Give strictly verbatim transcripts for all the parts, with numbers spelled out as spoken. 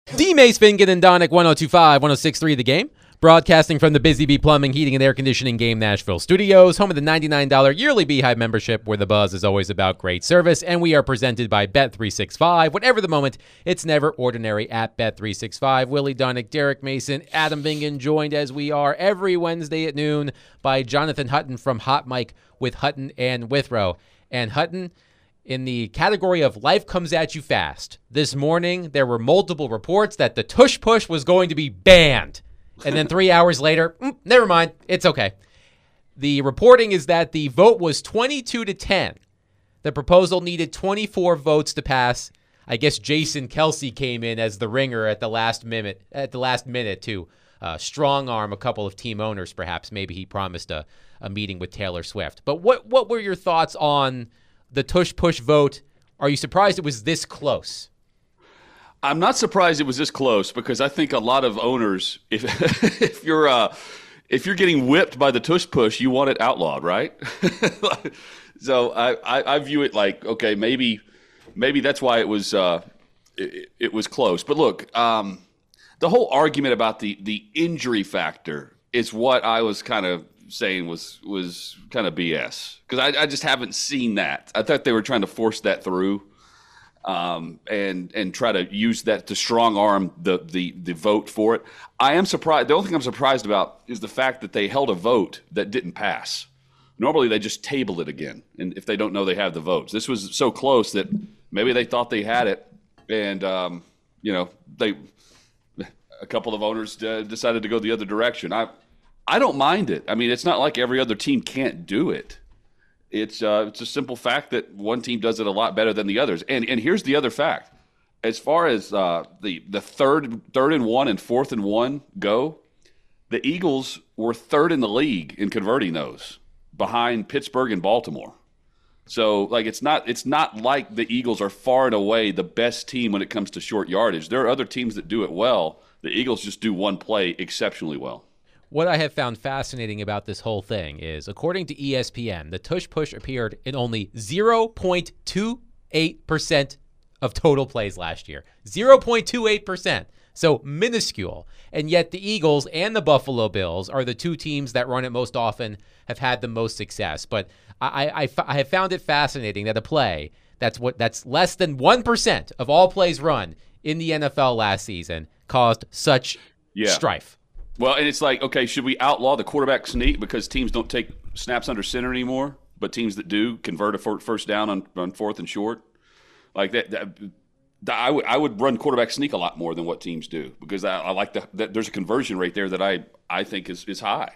D. Mace, Finken, and Donick, one oh two point five, one oh six point three The Game. Broadcasting from the Busy Bee Plumbing, Heating, and Air Conditioning Game Nashville studios, home of the ninety-nine dollars yearly Beehive membership, where the buzz is always about great service. And we are presented by Bet three sixty-five. Whatever the moment, it's never ordinary at Bet three sixty-five. Willie Donick, Derek Mason, Adam Vingan, joined as we are every Wednesday at noon by Jonathan Hutton from Hot Mike with Hutton and Withrow. And Hutton, in the category of life comes at you fast, this morning there were multiple reports that the tush push was going to be banned. And then three hours later, mm, never mind, it's okay. The reporting is that the vote was twenty-two to ten. The proposal needed twenty-four votes to pass. I guess Jason Kelsey came in as the ringer at the last minute, at the last minute to uh, strong arm a couple of team owners, perhaps. Maybe he promised a, a meeting with Taylor Swift. But what what were your thoughts on the tush push vote? Are you surprised it was this close? I'm not surprised it was this close because I think a lot of owners, if if you're uh, if you're getting whipped by the tush push, you want it outlawed, right? So I, I, I view it like, okay, maybe maybe that's why it was uh, it, it was close. But look, um, the whole argument about the the injury factor is what I was kind of saying was was kind of B S because I, I just haven't seen that. I thought they were trying to force that through. Um, and and try to use that to strong arm the, the the vote for it. I am surprised. The only thing I'm surprised about is the fact that they held a vote that didn't pass. Normally they just table it again, and if they don't know they have the votes. This was so close that maybe they thought they had it, and um, you know they a couple of owners uh, decided to go the other direction. I I don't mind it. I mean, it's not like every other team can't do it. It's uh, it's a simple fact that one team does it a lot better than the others. And and here's the other fact: as far as uh, the the third third and one and fourth and one go, the Eagles were third in the league in converting those, behind Pittsburgh and Baltimore. So like it's not it's not like the Eagles are far and away the best team when it comes to short yardage. There are other teams that do it well. The Eagles just do one play exceptionally well. What I have found fascinating about this whole thing is, according to E S P N, the tush push appeared in only zero point two eight percent of total plays last year. zero point two eight percent. So minuscule. And yet the Eagles and the Buffalo Bills are the two teams that run it most often, have had the most success. But I, I, I have found it fascinating that a play that's what that's less than one percent of all plays run in the N F L last season caused such yeah. strife. Well, and it's like, okay, should we outlaw the quarterback sneak because teams don't take snaps under center anymore, but teams that do convert a first down on, on fourth and short? Like that, that, that I would I would run quarterback sneak a lot more than what teams do because I, I like the that there's a conversion rate there that I I think is is high.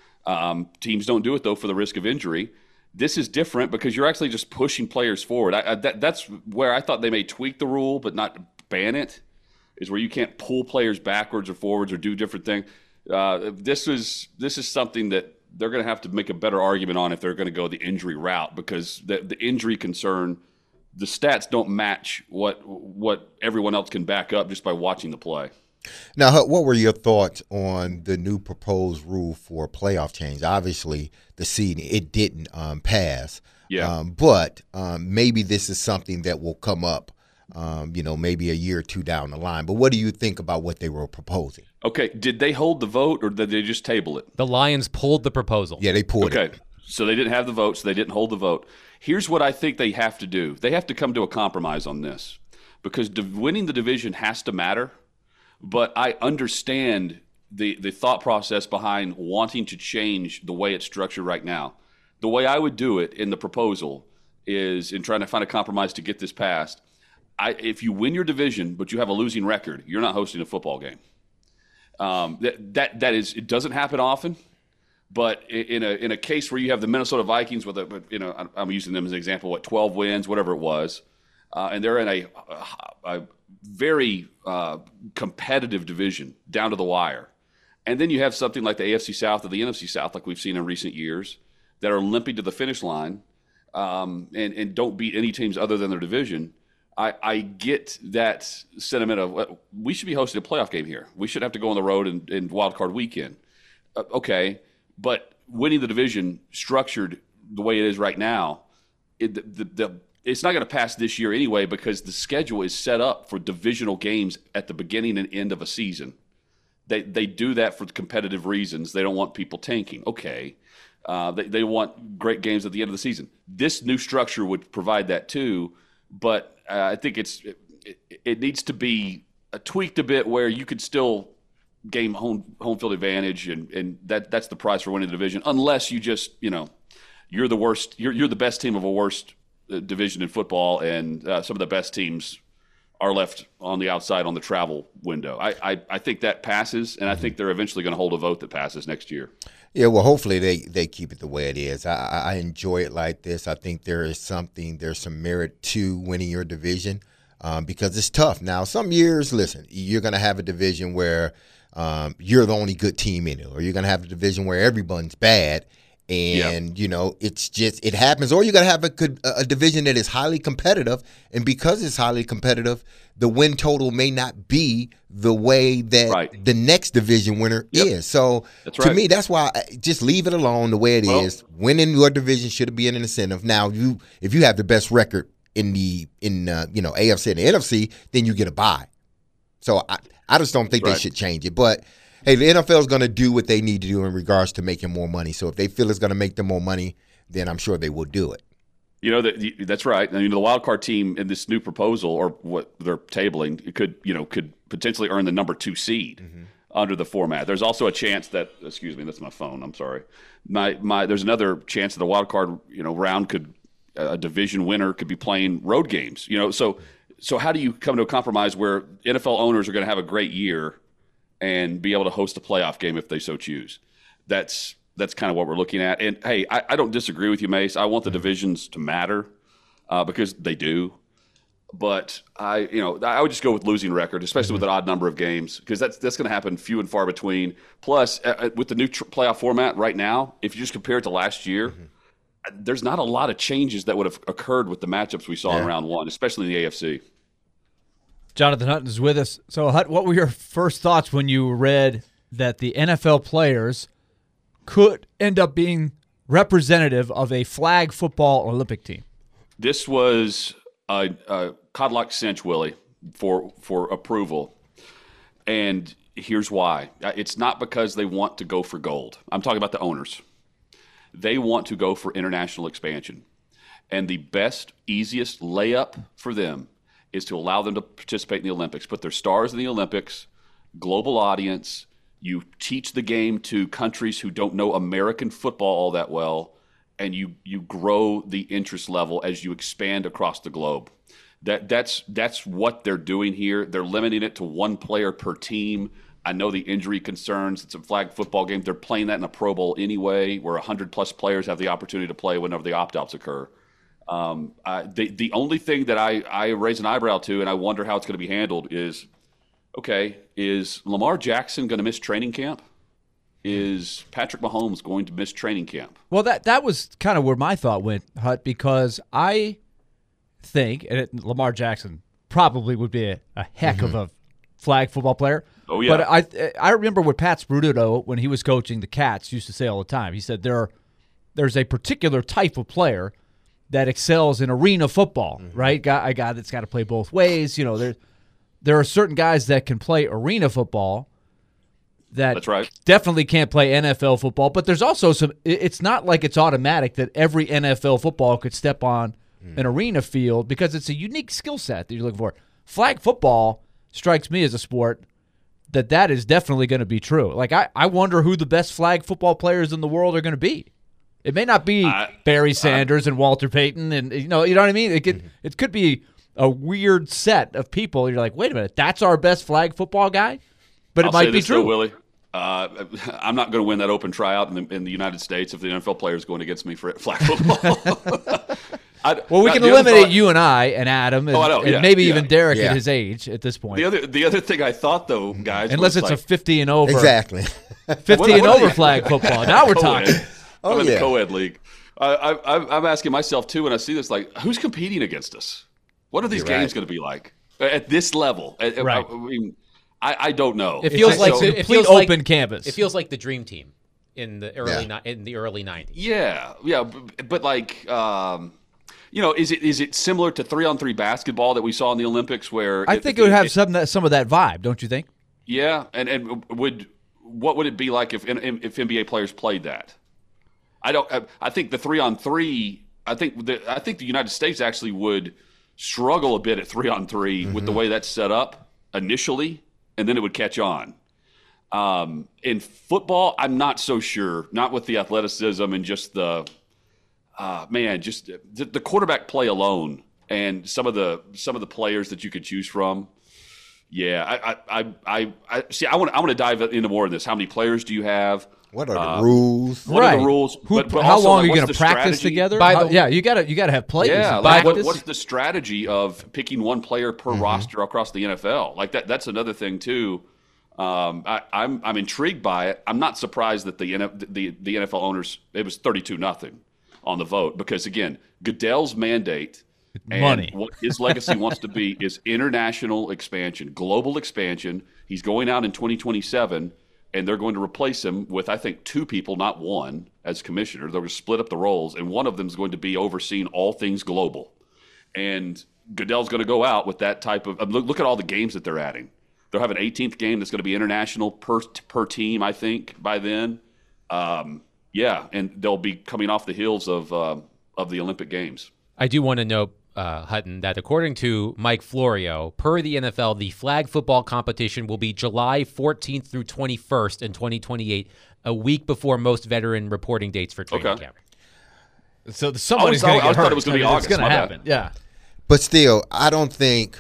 Um, teams don't do it though for the risk of injury. This is different because you're actually just pushing players forward. I, I, that, that's where I thought they may tweak the rule but not ban it. Is where you can't pull players backwards or forwards or do different things. Uh, this is this is something that they're going to have to make a better argument on if they're going to go the injury route because the, the injury concern, the stats don't match what what everyone else can back up just by watching the play. Now, what were your thoughts on the new proposed rule for playoff change? Obviously, the seeding, it didn't um, pass, yeah. um, but um, maybe this is something that will come up Um, you know, maybe a year or two down the line. But what do you think about what they were proposing? Okay, did they hold the vote or did they just table it? The Lions pulled the proposal. Yeah, they pulled okay. it. Okay, so they didn't have the vote, so they didn't hold the vote. Here's what I think they have to do. They have to come to a compromise on this because winning the division has to matter, but I understand the, the thought process behind wanting to change the way it's structured right now. The way I would do it in the proposal is in trying to find a compromise to get this passed. I, if you win your division, but you have a losing record, you're not hosting a football game. Um, that that that is, it doesn't happen often, but in a in a case where you have the Minnesota Vikings with a, you know, I'm using them as an example, what twelve wins, whatever it was, uh, and they're in a, a, a very uh, competitive division down to the wire, and then you have something like the A F C South or the N F C South, like we've seen in recent years, that are limping to the finish line, um, and and don't beat any teams other than their division. I, I get that sentiment of well, we should be hosting a playoff game here. We should have to go on the road in, in wild card weekend. Uh, okay, but winning the division structured the way it is right now, it, the, the it's not going to pass this year anyway because the schedule is set up for divisional games at the beginning and end of a season. They they do that for competitive reasons. They don't want people tanking. Okay. Uh, they, they want great games at the end of the season. This new structure would provide that too, but uh, I think it's it, it needs to be tweaked a bit where you could still game home home field advantage, and, and that that's the price for winning the division. Unless you just you know you're the worst, you're you're the best team of a worst division in football, and uh, some of the best teams are left on the outside on the travel window. I, I, I think that passes, and I think they're eventually going to hold a vote that passes next year. Yeah, well, hopefully they, they keep it the way it is. I, I enjoy it like this. I think there is something, there's some merit to winning your division um, because it's tough. Now, some years, listen, you're going to have a division where um, you're the only good team in it, or you're going to have a division where everyone's bad. And, yep. you know, it's just, it happens. Or you got to have a, a division that is highly competitive. And because it's highly competitive, the win total may not be the way that right. the next division winner yep. is. So that's to right. me, that's why I just leave it alone the way it well, is. Winning your division should be an incentive. Now, you if you have the best record in the, in uh, you know, A F C and the N F C, then you get a bye. So I, I just don't think that's they right. should change it. But hey, the N F L is going to do what they need to do in regards to making more money. So if they feel it's going to make them more money, then I'm sure they will do it. You know, that that's right. I mean, the wild card team in this new proposal, or what they're tabling, it could, you know, could potentially earn the number two seed mm-hmm. under the format. There's also a chance that, excuse me, that's my phone. I'm sorry. My my. There's another chance that the wild card, you know, round could, a division winner could be playing road games. You know, so so how do you come to a compromise where N F L owners are going to have a great year and be able to host a playoff game if they so choose? That's that's kind of what we're looking at. And, hey, I, I don't disagree with you, Mace. I want the divisions to matter uh, because they do. But, I you know, I would just go with losing record, especially mm-hmm. with an odd number of games, because that's, that's going to happen few and far between. Plus, uh, with the new tr- playoff format right now, if you just compare it to last year, mm-hmm. there's not a lot of changes that would have occurred with the matchups we saw yeah. in round one, especially in the A F C. Jonathan Hutton is with us. So, Hut, what were your first thoughts when you read that the N F L players could end up being representative of a flag football Olympic team? This was a, a Codlock cinch, Willie, for for approval. And here's why. It's not because they want to go for gold. I'm talking about the owners. They want to go for international expansion. And the best, easiest layup for them is to allow them to participate in the Olympics, put their stars in the Olympics, global audience. You teach the game to countries who don't know American football all that well, and you you grow the interest level as you expand across the globe. That that's that's what they're doing here. They're limiting it to one player per team. I know the injury concerns. It's a flag football game. They're playing that in a Pro Bowl anyway, where one hundred plus players have the opportunity to play whenever the opt-outs occur. Um, uh, the the only thing that I, I raise an eyebrow to, and I wonder how it's going to be handled, is, okay, is Lamar Jackson going to miss training camp? Is Patrick Mahomes going to miss training camp? Well, that that was kind of where my thought went, Hut, because I think and it, Lamar Jackson probably would be a, a heck mm-hmm. of a flag football player. Oh, yeah. But I I remember what Pat Spuduto, when he was coaching the Cats, used to say all the time. He said there are, there's a particular type of player that excels in arena football, mm-hmm. right? Guy, a guy that's got to play both ways. You know, there there are certain guys that can play arena football that that's right. definitely can't play N F L football. But there's also some. It's not like it's automatic that every N F L football could step on mm. an arena field, because it's a unique skill set that you're looking for. Flag football strikes me as a sport that that is definitely going to be true. Like I, I wonder who the best flag football players in the world are going to be. It may not be I, Barry Sanders I, and Walter Payton, and you know, you know what I mean. It could, mm-hmm. it could be a weird set of people. You're like, wait a minute, that's our best flag football guy, but it I'll might say be this true. Though, Willie, uh, I'm not going to win that open tryout in the, in the United States if the N F L player is going against me for flag football. I, well, we can eliminate thought, you and I and Adam, and, oh, I know, yeah, and maybe yeah. even Derek yeah. at his age at this point. The other, the other thing I thought though, guys, unless it's like, a fifty and over, exactly, fifty what, and what over they, flag football. Now we're talking. I'm oh, in yeah. the co-ed league. I, I, I'm asking myself too when I see this, like, who's competing against us? What are these You're games right. going to be like at this level? Right. I, I mean, I, I don't know. It feels it's like a so, complete it feels open like, canvas. It feels like the dream team in the early Yeah. ni- in the early nineties. Yeah, yeah, but, but like, um, you know, is it is it similar to three on three basketball that we saw in the Olympics? Where I if, think if, it would have if, some that, some of that vibe, don't you think? Yeah, and and would what would it be like if if N B A players played that? I don't. I think the three on three. I think the I think the United States actually would struggle a bit at three on three mm-hmm. with the way that's set up initially, and then it would catch on. Um, in football, I'm not so sure. Not with the athleticism and just the uh, man, just the, the quarterback play alone, and some of the some of the players that you could choose from. Yeah, I I I, I see. I want I want to dive into more of this. How many players do you have? What are the uh, rules? What right. are the rules? Who, but, but how also, long like, are you going to practice strategy? together? By How, the- yeah, you got to you got to have players. Yeah, in like what, practice. what's the strategy of picking one player per Mm-hmm. roster across the N F L? Like that. That's another thing too. Um, I, I'm I'm intrigued by it. I'm not surprised that the N F, the the N F L owners, it was thirty-two nothing on the vote, because again, Goodell's mandate and Money. what his legacy wants to be is international expansion, global expansion. He's going out in twenty twenty-seven, and they're going to replace him with, I think, two people, not one, as commissioner. They're going to split up the roles, and one of them is going to be overseeing all things global. And Goodell's going to go out with that type of look, look at all the games that they're adding. They'll have an eighteenth game that's going to be international per per team, I think, by then. Um, yeah, and they'll be coming off the heels of uh, of the Olympic Games. I do want to note, uh, Hutton, that according to Mike Florio, per the N F L, the flag football competition will be July fourteenth through twenty-first in twenty twenty-eight, a week before most veteran reporting dates for training Okay. camp. So somebody's I going was- to I get thought hurt. it was gonna be I mean, August, It's going my to bad. happen. Yeah. But still, I don't think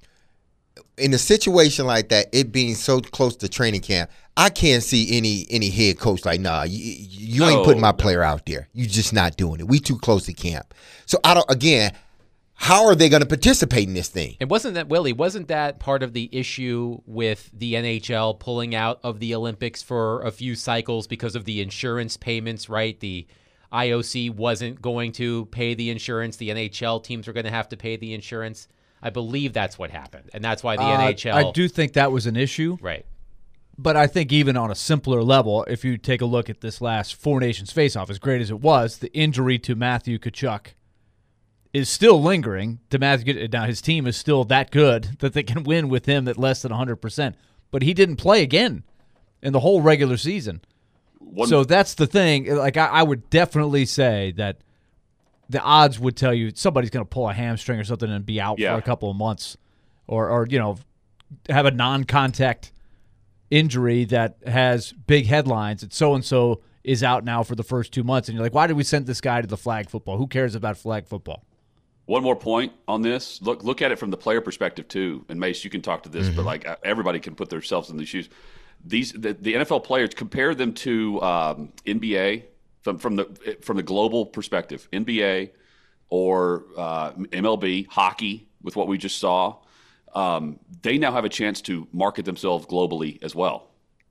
in a situation like that, it being so close to training camp, I can't see any any head coach like, nah, you, you ain't No, putting my no. player out there. You just not doing it. We too close to camp. So I don't. Again, how are they going to participate in this thing? And wasn't that, Willie, wasn't that part of the issue with the N H L pulling out of the Olympics for a few cycles because of the insurance payments, right? The I O C wasn't going to pay the insurance. The N H L teams were going to have to pay the insurance. I believe that's what happened. And that's why the Uh, N H L... I do think that was an issue. Right. But I think even on a simpler level, if you take a look at this last Four Nations face-off, as great as it was, the injury to Matthew Tkachuk is still lingering. To Matthew, now his team is still that good that they can win with him at less than one hundred percent. But he didn't play again in the whole regular season. One, So that's the thing. Like I, I would definitely say that the odds would tell you somebody's going to pull a hamstring or something and be out Yeah. for a couple of months, or or you know, have a non-contact injury that has big headlines. That so and so is out now for the first two months, and you're like, why did we send this guy to the flag football? Who cares about flag football? one more point on this. Look look at it from the player perspective too. And Mace, you can talk to this, Mm-hmm. but like uh, everybody can put themselves in these shoes. These the, the N F L players, compare them to um, N B A from from the from the global perspective. N B A or uh, M L B hockey, with what we just saw, um, they now have a chance to market themselves globally as well.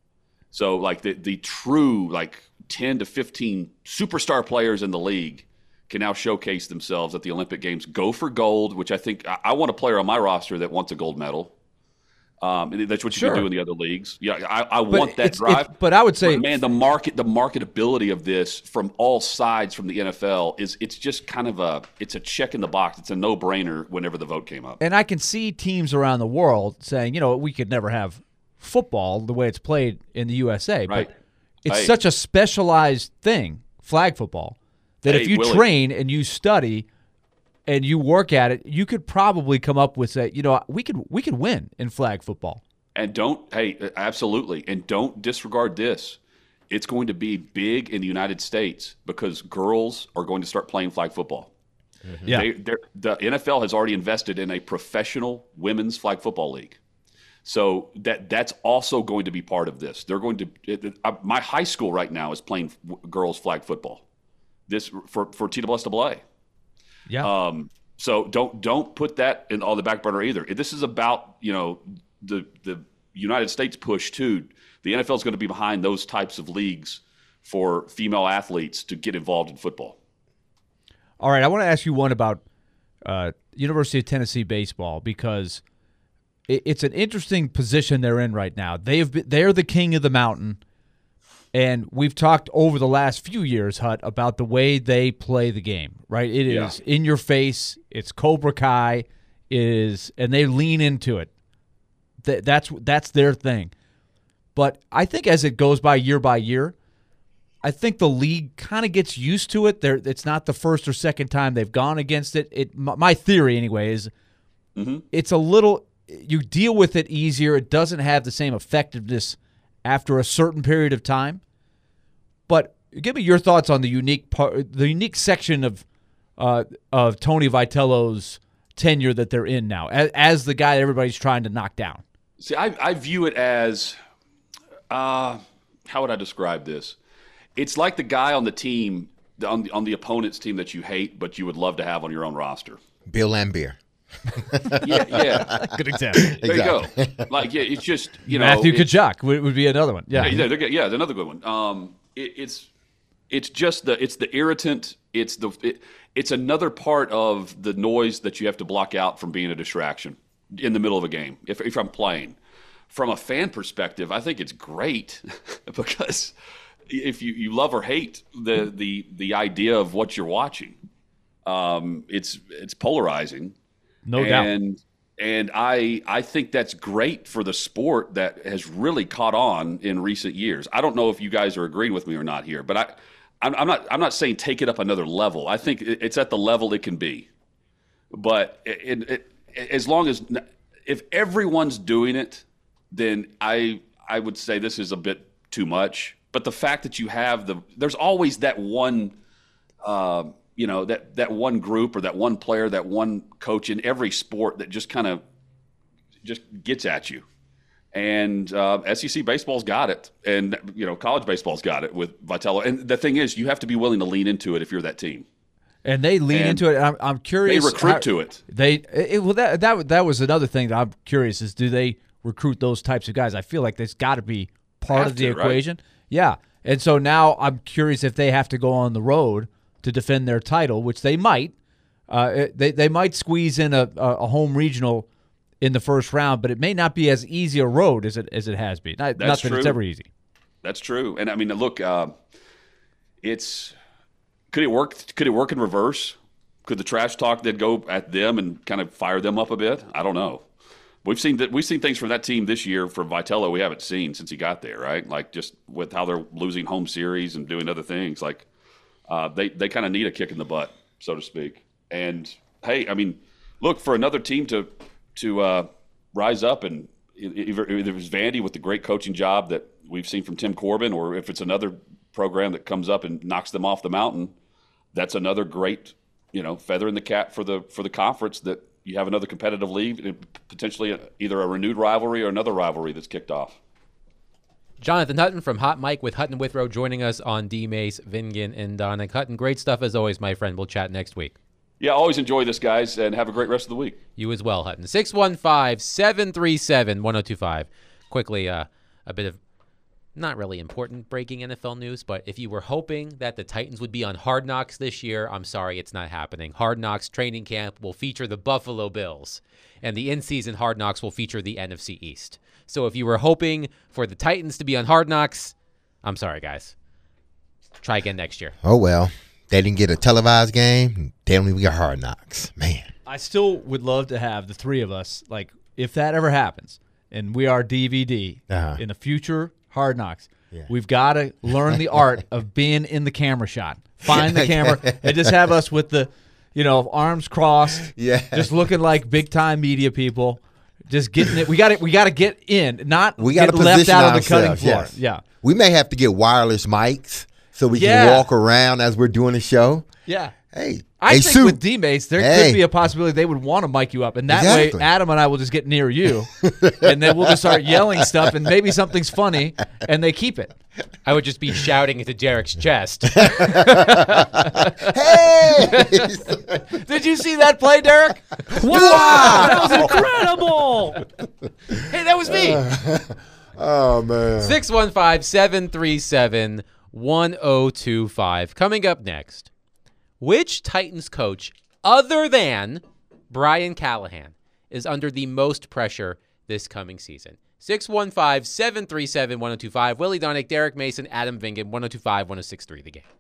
So like the the true like ten to fifteen superstar players in the league can now showcase themselves at the Olympic Games. Go for gold, which I think I, I want a player on my roster that wants a gold medal. Um, and that's what you Sure. can do in the other leagues. Yeah, I, I But want that it's- drive. it's- but I would say- But man, the market, the marketability of this from all sides from the N F L is it's just kind of a it's a check in the box. It's a no brainer whenever the vote came up. And I can see teams around the world saying, you know, we could never have football the way it's played in the U S A. Right. But it's Hey. such a specialized thing, flag football, that if Hey, you Willie. train and you study and you work at it, you could probably come up with, say, you know, we could we could win in flag football. And don't, hey, absolutely. And don't disregard this. It's going to be big in the United States because girls are going to start playing flag football. Yeah. They, they're- the N F L has already invested in a professional women's flag football league. So that that's also going to be part of this. They're going to, it, it- uh, my high school right now is playing w- girls flag football. This for, for T S A A. Yeah. Um, so don't don't put that in on the back burner either. This is about you know the the United States push too. The N F L is going to be behind those types of leagues for female athletes to get involved in football. All right, I want to ask you one about uh, University of Tennessee baseball because it, it's an interesting position they're in right now. They have been, they're the king of the mountain. And we've talked over the last few years, Hut, about the way they play the game, right? It Yeah. is in your face. It's Cobra Kai. It is, and they lean into it. Th- that's that's their thing. But I think as it goes by year by year, I think the league kind of gets used to it. They're, it's not the first or second time they've gone against it. It my, my theory, anyway, is Mm-hmm. it's a little – you deal with it easier. It doesn't have the same effectiveness after a certain period of time. But give me your thoughts on the unique part, the unique section of uh, of Tony Vitello's tenure that they're in now, as, as the guy everybody's trying to knock down. See, I, I view it as, uh, how would I describe this? It's like the guy on the team, on the, on the opponent's team that you hate, but you would love to have on your own roster. Bill Lambier. Yeah, yeah. Good example. There you go. Like, yeah, it's just, you know. Matthew it's- Kachuk would, would be another one. Yeah. Yeah, they're good. Yeah, another good one. Um, it, it's it's just the it's the irritant. It's the it, it's another part of the noise that you have to block out from being a distraction in the middle of a game. If if I'm playing, from a fan perspective, I think it's great because if you, you love or hate the the the idea of what you're watching, um, it's it's polarizing. No doubt. And and I I think that's great for the sport that has really caught on in recent years. I don't know if you guys are agreeing with me or not here, but I I'm, I'm not I'm not saying take it up another level. I think it, it's at the level it can be. But it, it, it, as long as if everyone's doing it, then I I would say this is a bit too much. But the fact that you have the there's always that one. Uh, you know, that, that one group or that one player, that one coach in every sport that just kind of just gets at you. And uh, S E C baseball's got it. And, you know, college baseball's got it with Vitello. And the thing is, you have to be willing to lean into it if you're that team. And they lean And into it. I'm, I'm curious. They recruit how- to it. They it, well that that that was another thing that I'm curious is do they recruit those types of guys? I feel like there's got to be part Have of the to, right? equation. Yeah. And so now I'm curious if they have to go on the road to defend their title, which they might. Uh, they they might squeeze in a, a home regional in the first round, but it may not be as easy a road as it as it has been. Not, That's not that true. it's ever easy. That's true. And I mean, look, uh, it's could it work? Could it work in reverse? Could the trash talk then go at them and kind of fire them up a bit? I don't know. We've seen that. We've seen things from that team this year from Vitello we haven't seen since he got there, right? Like just with how they're losing home series and doing other things. Like uh, they they kind of need a kick in the butt, so to speak. And hey, I mean, look for another team to to uh, rise up and either, either it's Vandy with the great coaching job that we've seen from Tim Corbin, or if it's another program that comes up and knocks them off the mountain, that's another great, you know, feather in the cap for the for the conference that you have another competitive league and potentially either a renewed rivalry or another rivalry that's kicked off. Jonathan Hutton from Hot Mike with Hutton Withrow joining us on D. Mace, Vingan, and Donick. Hutton, great stuff as always, my friend. We'll chat next week. Yeah, always enjoy this, guys, and have a great rest of the week. You as well, Hutton. six one five, seven three seven, one oh two five. Quickly, uh, a bit of not really important breaking N F L news, but if you were hoping that the Titans would be on Hard Knocks this year, I'm sorry, it's not happening. Hard Knocks training camp will feature the Buffalo Bills, and the in-season Hard Knocks will feature the N F C East. So if you were hoping for the Titans to be on Hard Knocks, I'm sorry, guys. Try again next year. Oh, well. They didn't get a televised game. They don't even get Hard Knocks. Man. I still would love to have the three of us, like, if that ever happens, and we are D V D Uh-huh. in the future Hard Knocks, Yeah. we've got to learn the art of being in the camera shot. Find the camera and just have us with the, you know, arms crossed, Yeah. just looking like big-time media people, just getting it. We got to we got to get in, not We got to get left position out on the cutting ourselves, floor. yes. Yeah. We may have to get wireless mics so we Yeah. can walk around as we're doing the show. Yeah. Hey, I hey, think Sue. with D-Mace, there Hey. could be a possibility they would want to mic you up. And that Exactly. way, Adam and I will just get near you. And then we'll just start yelling stuff, and maybe something's funny, and they keep it. I would just be shouting into Derek's chest. Hey! Did you see that play, Derek? Wow, that was incredible. Hey, that was me. Oh, man. six one five, seven three seven, one oh two five. Coming up next, which Titans coach other than Brian Callahan is under the most pressure this coming season. six one five, seven three seven, one oh two five. Willie Donick, Derek Mason, Adam Vingan, one oh two five, one oh six three The Game.